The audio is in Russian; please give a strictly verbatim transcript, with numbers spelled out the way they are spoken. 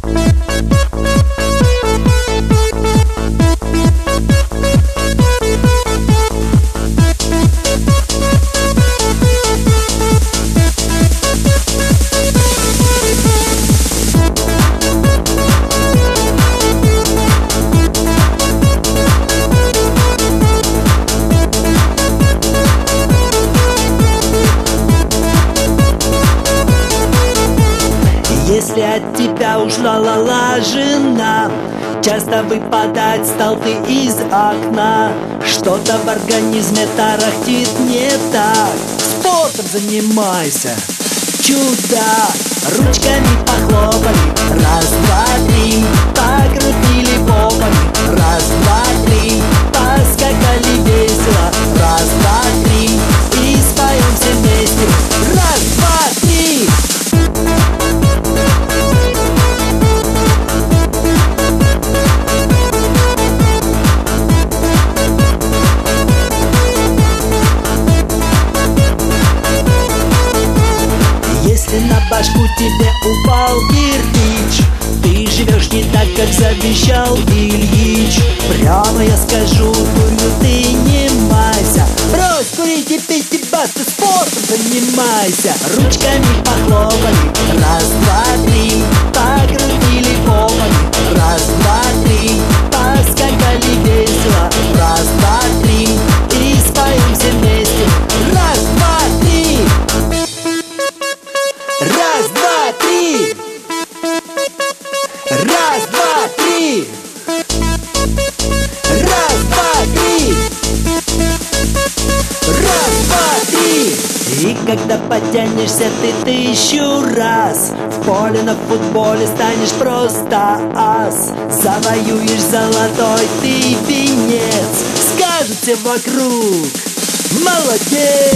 Если от тебя ушла ла-ла жена, часто выпадать стал ты из окна. Что-то в организме тарахтит не так. Спортом занимайся, чудак. Ручками похлопали, раз, два, три. Покрутили попами, раз, два, три. Поскакали весело, раз, два, три. И споем все вместе, раз, два, три. Если на башку тебе упал кирпич, ты живешь не так, как завещал Ильич. Прямо я скажу, дурью ты не майся. Брось курить и пить и баста, спортом занимайся. Ручками похлопали, раз, два, три. Покрутили попами, раз, два, три. Поскакали весело, раз, два, три. И споем все вместе, раз, два, три. Раз, два, три. Раз, два, три. Раз, два, три. Раз, два, три. И когда потянешься ты тысячу раз, в поле на футболе станешь просто ас. Завоюешь золотой ты венец, скажут все вокруг: молодец!